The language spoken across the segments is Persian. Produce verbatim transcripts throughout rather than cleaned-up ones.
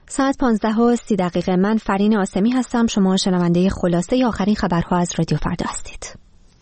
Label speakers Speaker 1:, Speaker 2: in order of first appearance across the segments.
Speaker 1: ساعت پانزده و سی دقیقه. من فرین آسمی هستم. شما شنونده خلاصه ی آخرین خبرها از رادیو فردا هستید.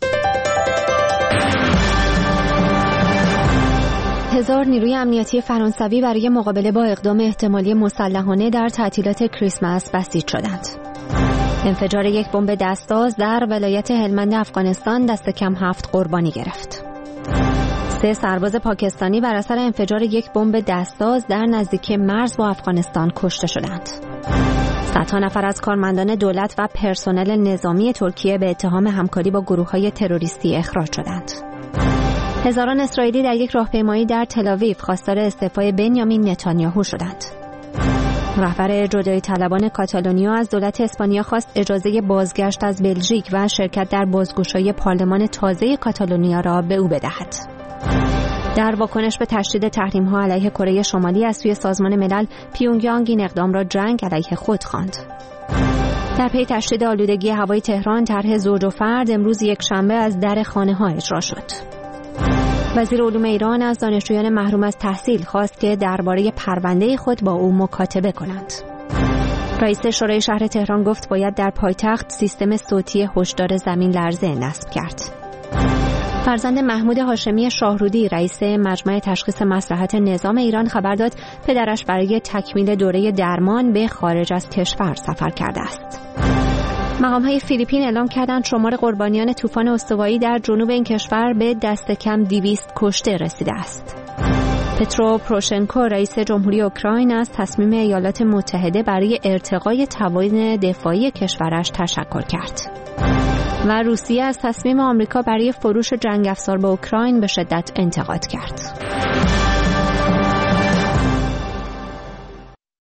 Speaker 1: هزار نیروی امنیتی فرانسوی برای مقابله با اقدام احتمالی مسلحانه در تعطیلات کریسمس بسیج شدند. انفجار یک بمب دستساز در ولایت هلمند افغانستان دست کم هفت قربانی گرفت. سه سرباز پاکستانی بر اثر انفجار یک بمب دستساز در نزدیکی مرز با افغانستان کشته شدند. صدها نفر از کارمندان دولت و پرسنل نظامی ترکیه به اتهام همکاری با گروه‌های تروریستی اخراج شدند. هزاران اسرائیلی در یک راهپیمایی در تل‌آویو خواستار استعفای بنیامین نتانیاهو شدند. رهبر جدایی طلبان کاتالونیا از دولت اسپانیا خواست اجازه بازگشت از بلژیک و شرکت در بازگشایی پارلمان تازه کاتالونیا را به او بدهد. در واکنش به تشدید تحریم‌ها علیه کره شمالی از سوی سازمان ملل، پیونگیانگ این اقدام را جنگ علیه خود خواند. در پی تشدید آلودگی هوای تهران، طرح زوج و فرد امروز یک شنبه از در خانه‌ها اجرا شد. وزیر علوم ایران از دانشجویان محروم از تحصیل خواست که درباره پرونده خود با او مکاتبه کنند. رئیس شورای شهر تهران گفت باید در پایتخت سیستم صوتی هشدار زمین لرزه نصب کرد. فرزند محمود هاشمی شاهرودی رئیس مجمع تشخیص مصلحت نظام ایران خبر داد پدرش برای تکمیل دوره درمان به خارج از کشور سفر کرده است. مقام‌های فیلیپین اعلام کردند شمار قربانیان طوفان استوایی در جنوب این کشور به دست کم دویست کشته رسیده است. پترو پروشنکو رئیس جمهوری اوکراین از تصمیم ایالات متحده برای ارتقای توان دفاعی کشورش تشکر کرد. و روسیه از تصمیم آمریکا برای فروش جنگ افزار به اوکراین به شدت انتقاد کرد.